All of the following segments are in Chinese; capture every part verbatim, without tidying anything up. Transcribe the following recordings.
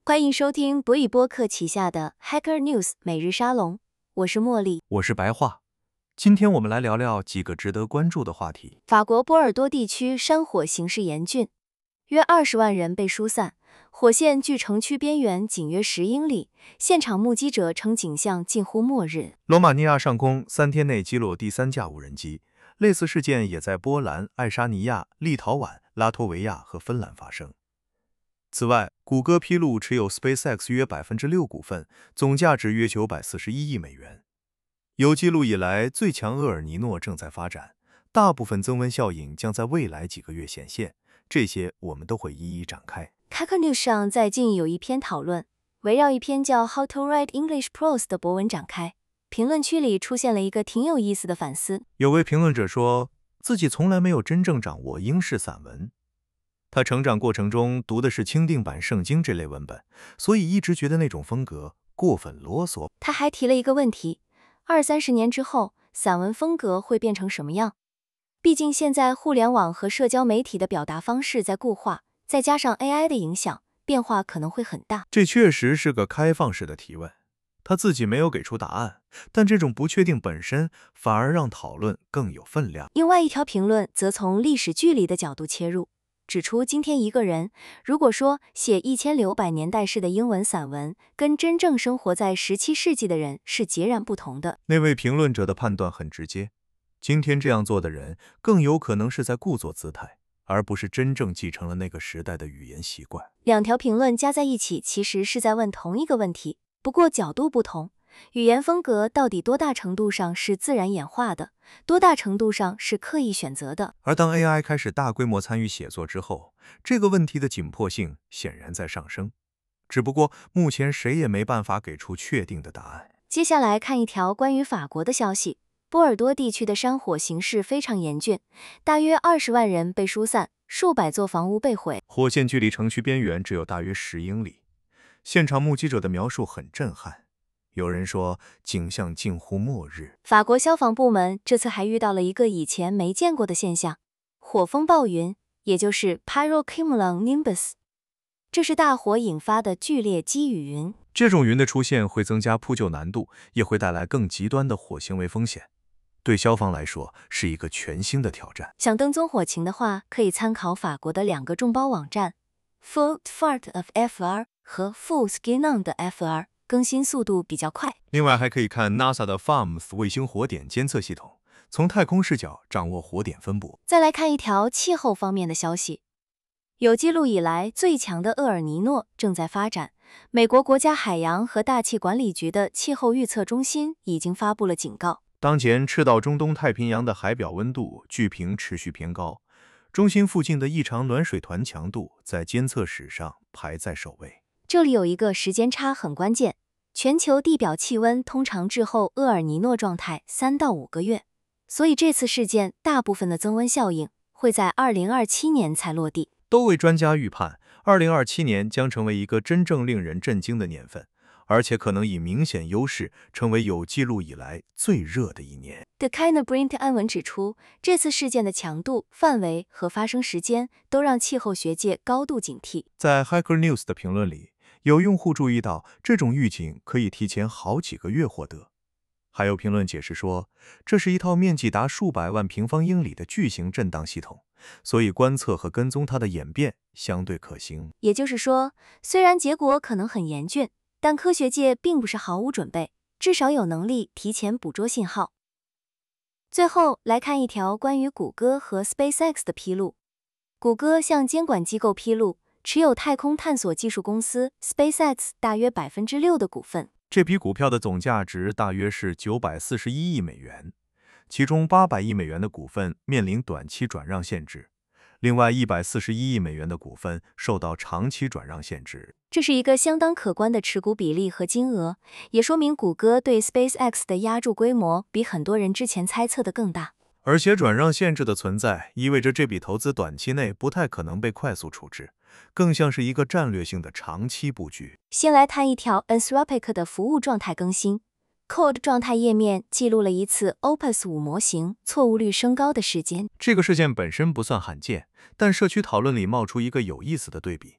欢迎收听博宇播客旗下的 Hacker News 每日沙龙，我是茉莉， 我是白话。今天我们来聊聊几个值得关注的话题。 法国波尔多地区山火形势严峻，约二十万人被疏散，火线距城区边缘仅约十英里，现场目击者称景象近乎末日。 罗马尼亚上空三天内击落第三架无人机，类似事件也在波兰、爱沙尼亚、立陶宛、拉脱维亚和芬兰发生。此外，谷歌披露持有 SpaceX 约 百分之六 股份，总价值约九百四十一亿美元。有记录以来最强厄尔尼诺正在发展，大部分增温效应将在未来几个月显现，这些我们都会一一展开。 Hacker News 上在近有一篇讨论，围绕一篇叫 How to Write English Prose 的博文展开。评论区里出现了一个挺有意思的反思。 有位评论者说，自己从来没有真正掌握英式散文。他成长过程中读的是钦定版圣经这类文本，所以一直觉得那种风格过分啰嗦。 他还提了一个问题，二三十年之后，散文风格会变成什么样？毕竟现在互联网和社交媒体的表达方式在固化，再加上 A I 的影响，变化可能会很大。 这确实是个开放式的提问，他自己没有给出答案，但这种不确定本身反而让讨论更有分量。 另外一条评论则从历史距离的角度切入，指出今天一个人如果说写一千六百年代式的英文散文，跟真正生活在十七世纪的人是截然不同的。 那位评论者的判断很直接，今天这样做的人更有可能是在故作姿态，而不是真正继承了那个时代的语言习惯。 两条评论加在一起，其实是在问同一个问题，不过角度不同。语言风格到底多大程度上是自然演化的，多大程度上是刻意选择的？ 而当 A I 开始大规模参与写作之后，这个问题的紧迫性显然在上升。只不过目前谁也没办法给出确定的答案。 接下来看一条关于法国的消息，波尔多地区的山火形势非常严峻，大约二十万人被疏散，数百座房屋被毁。 火线距离城区边缘只有大约十英里，现场目击者的描述很震撼。有人说景象近乎末日。 法国消防部门这次还遇到了一个以前没见过的现象，火风暴云，也就是 Pyrocumulonimbus。这是大火引发的剧烈积雨云。 这种云的出现会增加扑救难度，也会带来更极端的火行为风险。对消防来说是一个全新的挑战。 想跟踪火情的话，可以参考法国的两个众包网站 Full Fart of F R 和 Full Skinon 的 F R。更新速度比较快。 另外还可以看 NASA 的 F A M S 卫星火点监测系统，从太空视角掌握火点分布。 再来看一条气候方面的消息，有记录以来最强的厄尔尼诺正在发展。美国国家海洋和大气管理局的气候预测中心已经发布了警告。 当前赤道中东太平洋的海表温度据评持续偏高，中心附近的异常暖水团强度在监测史上排在首位。 这里有一个时间差很关键，全球地表气温通常滞后厄尔尼诺状态三到五个月，所以这次事件大部分的增温效应会在二零二七年才落地。 多位专家预判，二零二七年将成为一个真正令人震惊的年份，而且可能以明显优势成为有记录以来最热的一年。 The Kinebrint 安文指出，这次事件的强度、范围和发生时间都让气候学界高度警惕。 在 Hacker News 的评论里，有用户注意到，这种预警可以提前好几个月获得。还有评论解释说，这是一套面积达数百万平方英里的巨型震荡系统，所以观测和跟踪它的演变相对可行。 也就是说，虽然结果可能很严峻，但科学界并不是毫无准备，至少有能力提前捕捉信号。最后来看一条关于谷歌和 SpaceX 的披露。谷歌向监管机构披露，持有太空探索技术公司 SpaceX 大约 百分之六 的股份。 这批股票的总价值大约是九百四十一亿美元，其中八百亿美元的股份面临短期转让限制，另外一百四十一亿美元的股份受到长期转让限制。 这是一个相当可观的持股比例和金额，也说明谷歌对 SpaceX 的押注规模比很多人之前猜测的更大。 而且转让限制的存在，意味着这笔投资短期内不太可能被快速处置，更像是一个战略性的长期布局。 先来谈一条 Anthropic 的服务状态更新。Code 状态页面记录了一次 Opus 五模型错误率升高的事件。 这个事件本身不算罕见，但社区讨论里冒出一个有意思的对比。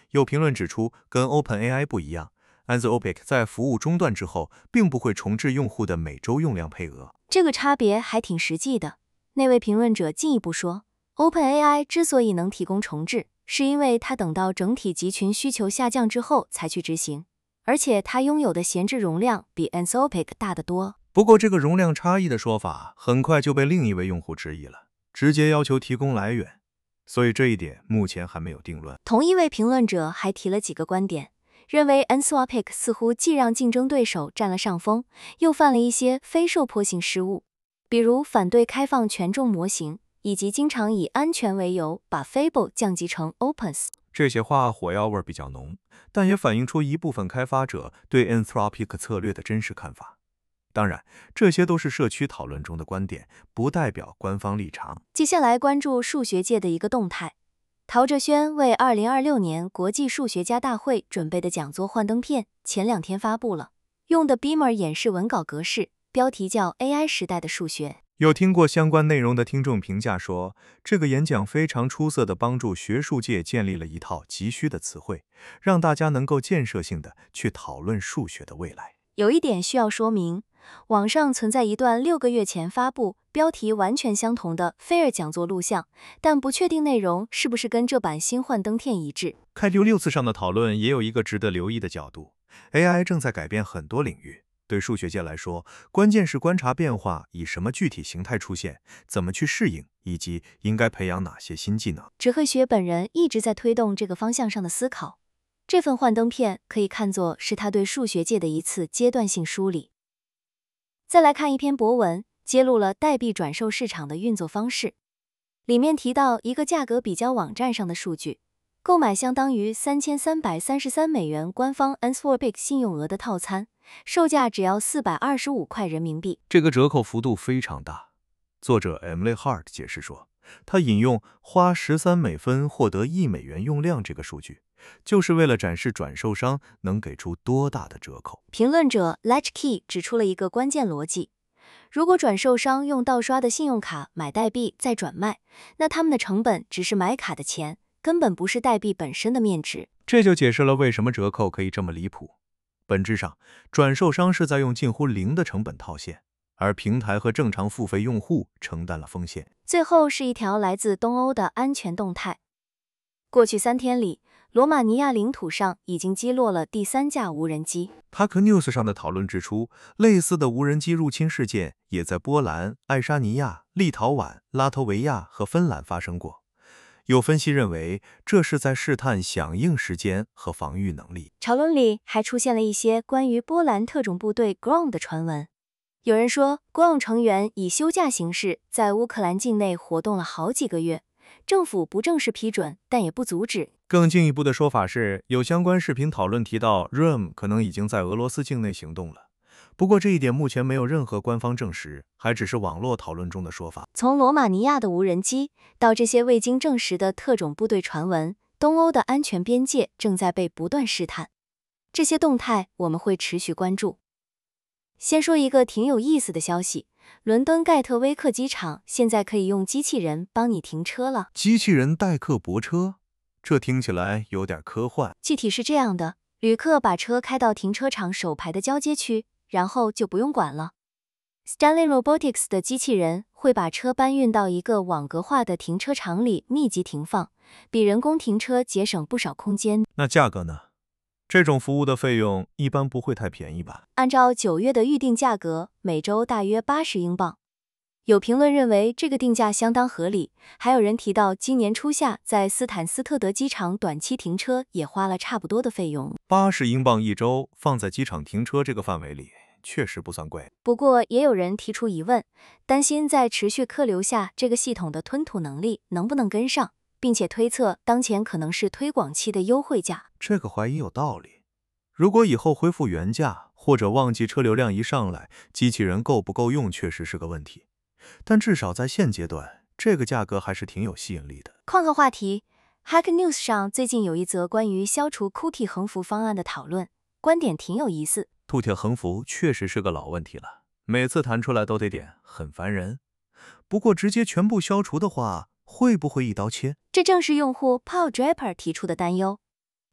有评论指出，跟 OpenAI 不一样， Anthropic 在服务中断之后，并不会重置用户的每周用量配额。 这个差别还挺实际的。那位评论者进一步说， OpenAI 之所以能提供重置，是因为它等到整体集群需求下降之后才去执行，而且它拥有的闲置容量比 Anthropic 大得多。 不过这个容量差异的说法很快就被另一位用户质疑了，直接要求提供来源，所以这一点目前还没有定论。 同一位评论者还提了几个观点，认为 Anthropic 似乎既让竞争对手占了上风，又犯了一些非受迫性失误，比如反对开放权重模型，以及经常以安全为由把 Fable 降级成 Opens。 这些话火药味比较浓，但也反映出一部分开发者对 Anthropic 策略的真实看法。当然，这些都是社区讨论中的观点，不代表官方立场。 接下来关注数学界的一个动态，陶哲轩为二零二六年国际数学家大会准备的讲座幻灯片前两天发布了，用的 Beamer 演示文稿格式，标题叫 A I 时代的数学。 有听过相关内容的听众评价说，这个演讲非常出色地帮助学术界建立了一套急需的词汇，让大家能够建设性地去讨论数学的未来。 有一点需要说明，网上存在一段六个月前发布、标题完全相同的菲尔讲座录像，但不确定内容是不是跟这版新幻灯片一致。 开六六次上的讨论也有一个值得留意的角度 ，A I 正在改变很多领域。对数学界来说，关键是观察变化以什么具体形态出现，怎么去适应，以及应该培养哪些新技能。 哲慧学本人一直在推动这个方向上的思考，这份幻灯片可以看作是他对数学界的一次阶段性梳理。再来看一篇博文，揭露了代币转售市场的运作方式。里面提到一个价格比较网站上的数据，购买相当于三千三百三十三美元官方 Anthropic 信用额的套餐，售价只要四百二十五块人民币。 这个折扣幅度非常大。作者 Emily Hart 解释说，他引用花十三美分获得一美元用量这个数据，就是为了展示转售商能给出多大的折扣。 评论者 Latchkey 指出了一个关键逻辑，如果转售商用盗刷的信用卡买代币再转卖，那他们的成本只是买卡的钱，根本不是代币本身的面值。 这就解释了为什么折扣可以这么离谱。本质上，转售商是在用近乎零的成本套现，而平台和正常付费用户承担了风险。 最后是一条来自东欧的安全动态。过去三天里，罗马尼亚领土上已经击落了第三架无人机。 Hacker News 上的讨论指出，类似的无人机入侵事件也在波兰、爱沙尼亚、立陶宛、拉脱维亚和芬兰发生过。有分析认为，这是在试探响应时间和防御能力。 潮论里还出现了一些关于波兰特种部队 G R O M 的传闻。有人说 G R O M 成员以休假形式在乌克兰境内活动了好几个月，政府不正式批准，但也不阻止。 更进一步的说法是，有相关视频讨论提到 R O M 可能已经在俄罗斯境内行动了。不过这一点目前没有任何官方证实，还只是网络讨论中的说法。 从罗马尼亚的无人机到这些未经证实的特种部队传闻，东欧的安全边界正在被不断试探。这些动态我们会持续关注。先说一个挺有意思的消息，伦敦盖特威克机场现在可以用机器人帮你停车了。 机器人代客泊车，这听起来有点科幻。 具体是这样的，旅客把车开到停车场首排的交接区，然后就不用管了。Stanley Robotics 的机器人会把车搬运到一个网格化的停车场里密集停放，比人工停车节省不少空间。 那价格呢？这种服务的费用一般不会太便宜吧？ 按照九月的预定价格，每周大约八十英镑。有评论认为这个定价相当合理，还有人提到今年初夏在斯坦斯特德机场短期停车也花了差不多的费用。 八十英镑一周放在机场停车这个范围里，确实不算贵。 不过也有人提出疑问，担心在持续客流下，这个系统的吞吐能力能不能跟上，并且推测当前可能是推广期的优惠价。 这个怀疑有道理。如果以后恢复原价，或者旺季车流量一上来，机器人够不够用确实是个问题。但至少在现阶段，这个价格还是挺有吸引力的。 换个话题 ，Hacker News 上最近有一则关于消除 cookie 横幅方案的讨论，观点挺有意思。 兔铁横幅确实是个老问题了，每次弹出来都得点，很烦人。不过直接全部消除的话，会不会一刀切？ 这正是用户 Paul Draper 提出的担忧。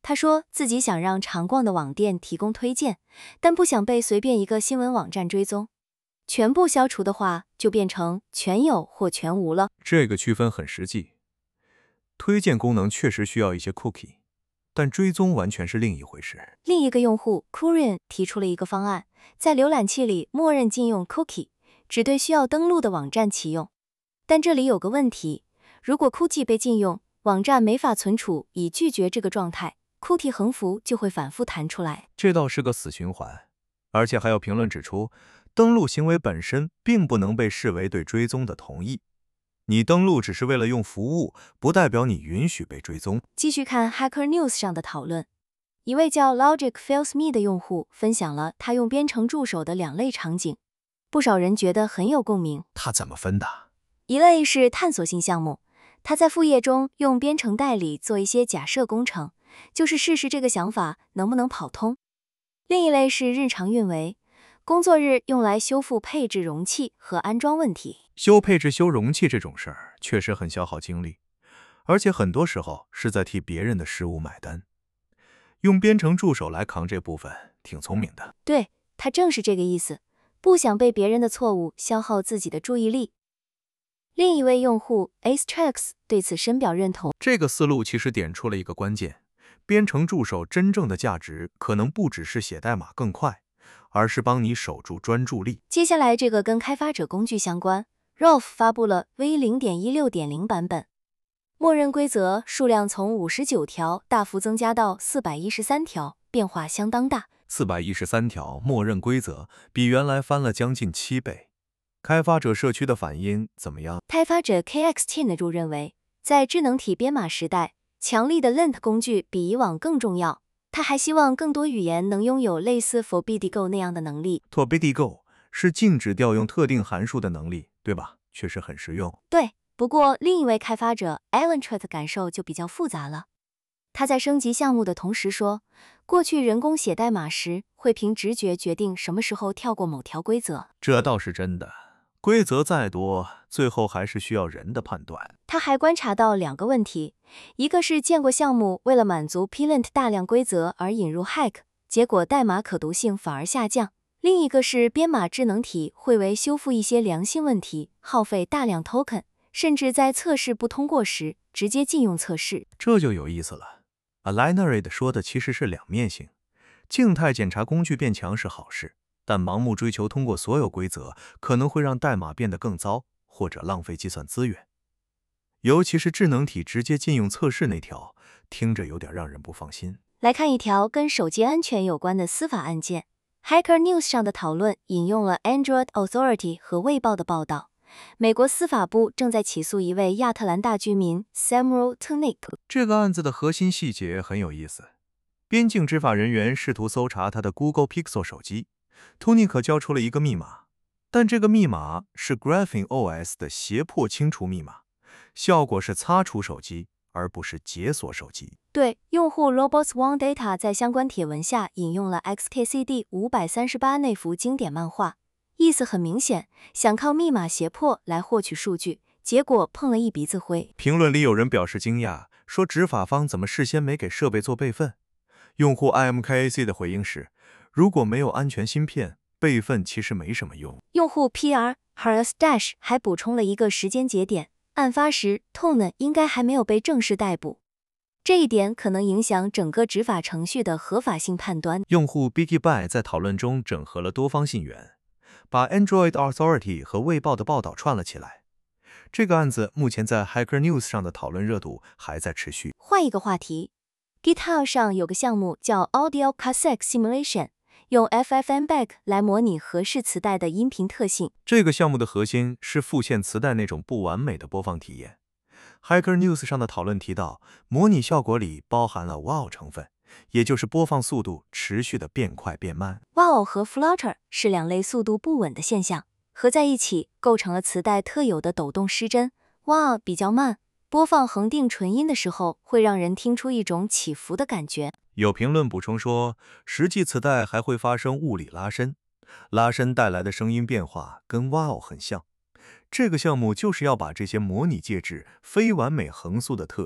他说自己想让常逛的网店提供推荐，但不想被随便一个新闻网站追踪。全部消除的话，就变成全有或全无了。 这个区分很实际。推荐功能确实需要一些 cookie， 但追踪完全是另一回事。 另一个用户 Kurian 提出了一个方案，在浏览器里默认禁用 cookie， 只对需要登录的网站启用。但这里有个问题，如果 cookie 被禁用，网站没法存储以拒绝这个状态， cookie 横幅就会反复弹出来。 这倒是个死循环。而且还有评论指出，登录行为本身并不能被视为对追踪的同意。你登录只是为了用服务，不代表你允许被追踪。 继续看 Hacker News 上的讨论，一位叫 Logic Feels Me 的用户分享了他用编程助手的两类场景，不少人觉得很有共鸣。 他怎么分的？ 一类是探索性项目，他在副业中用编程代理做一些假设工程，就是试试这个想法能不能跑通。另一类是日常运维，工作日用来修复配置容器和安装问题。 修配置、修容器这种事儿确实很消耗精力，而且很多时候是在替别人的失误买单。用编程助手来扛这部分，挺聪明的。 对，他正是这个意思，不想被别人的错误消耗自己的注意力。另一位用户 Astrax 对此深表认同。 这个思路其实点出了一个关键，编程助手真正的价值可能不只是写代码更快，而是帮你守住专注力。 接下来这个跟开发者工具相关， Rolf 发布了 V 零点一六点零 版本，默认规则数量从五十九条大幅增加到四百一十三条，变化相当大。 四百一十三条默认规则比原来翻了将近七倍。开发者社区的反应怎么样？ 开发者 K X Chin 认为，在智能体编码时代，强力的 lint 工具比以往更重要。他还希望更多语言能拥有类似 ForbidiGo 那样的能力。 ForbidiGo 是禁止调用特定函数的能力，对吧？确实很实用。 对，不过另一位开发者 Alan Trott 的感受就比较复杂了。他在升级项目的同时说，过去人工写代码时会凭直觉决定什么时候跳过某条规则。 这倒是真的。规则再多，最后还是需要人的判断。 他还观察到两个问题，一个是见过项目为了满足 plint 大量规则而引入 hack， 结果代码可读性反而下降；另一个是编码智能体会为修复一些良性问题，耗费大量 token， 甚至在测试不通过时直接禁用测试。 这就有意思了。Aligned 说的其实是两面性，静态检查工具变强是好事。但盲目追求通过所有规则，可能会让代码变得更糟，或者浪费计算资源。尤其是智能体直接禁用测试那条，听着有点让人不放心。 来看一条跟手机安全有关的司法案件。Hacker News 上的讨论引用了 Android Authority 和卫报的报道。美国司法部正在起诉一位亚特兰大居民 Samuel Tunick。 这个案子的核心细节很有意思。边境执法人员试图搜查他的 Google Pixel 手机。托尼克交出了一个密码，但这个密码是 Graphene O S 的胁迫清除密码，效果是擦除手机，而不是解锁手机。 对，用户 Robots One Data 在相关帖文下引用了 X K C D 五百三十八那幅经典漫画，意思很明显，想靠密码胁迫来获取数据，结果碰了一鼻子灰。 评论里有人表示惊讶，说执法方怎么事先没给设备做备份？用户 I M K A C 的回应是，如果没有安全芯片，备份其实没什么用。 用户 P R Harris Dash 还补充了一个时间节点，案发时 Tone 应该还没有被正式逮捕，这一点可能影响整个执法程序的合法性判断。 用户 BigBy 在讨论中整合了多方信源，把 Android Authority 和卫报的报道串了起来。这个案子目前在 Hacker News 上的讨论热度还在持续。 换一个话题， GitHub 上有个项目叫 Audio Cassette Simulation， 用 F F M P E G 来模拟合适磁带的音频特性。 这个项目的核心是复现磁带那种不完美的播放体验。Hacker News 上的讨论提到，模拟效果里包含了 wow 成分，也就是播放速度持续的变快变慢。 wow 和 flutter 是两类速度不稳的现象，合在一起构成了磁带特有的抖动失真。wow 比较慢，播放恒定纯音的时候会让人听出一种起伏的感觉。 有评论补充说，实际磁带还会发生物理拉伸，拉伸带来的声音变化跟 wow 很像。这个项目就是要把这些模拟介质非完美横速的特征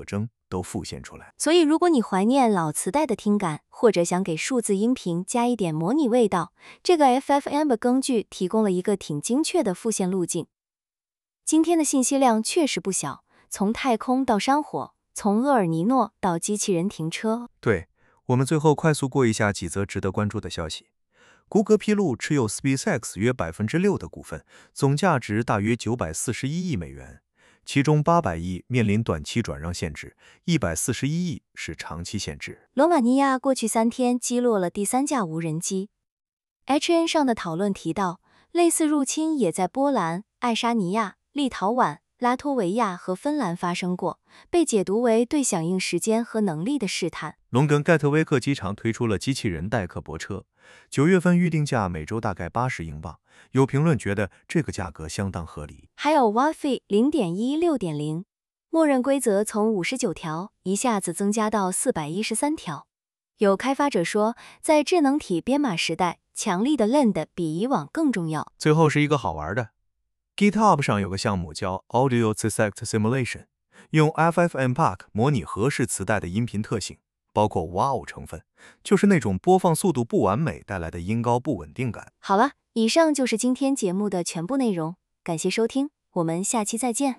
都浮现出来。 所以如果你怀念老磁带的听感，或者想给数字音频加一点模拟味道，这个 F F M 的工具提供了一个挺精确的复现路径。今天的信息量确实不小，从太空到山火，从厄尔尼诺到机器人停车。 对，我们最后快速过一下几则值得关注的消息。谷歌披露持有 SpaceX 约 百分之六 的股份，总价值大约九百四十一亿美元，其中八百亿面临短期转让限制，一百四十一亿是长期限制。 罗马尼亚过去三天击落了第三架无人机。H N 上的讨论提到，类似入侵也在波兰、爱沙尼亚、立陶宛、拉脱维亚和芬兰发生过，被解读为对响应时间和能力的试探。 龙根盖特威克机场推出了机器人代客泊车，九月份预定价每周大概八十英镑，有评论觉得这个价格相当合理。 还有 Wi-Fi 零点一 六点零，默认规则从五十九条一下子增加到四百一十三条。有开发者说，在智能体编码时代，强力的 L A N 比以往更重要。 最后是一个好玩的 ，GitHub 上有个项目叫 Audio Cassette Simulation， 用 F F M P A C 模拟合适磁带的音频特性，包括哇哦成分，就是那种播放速度不完美带来的音高不稳定感。 好了，以上就是今天节目的全部内容，感谢收听，我们下期再见。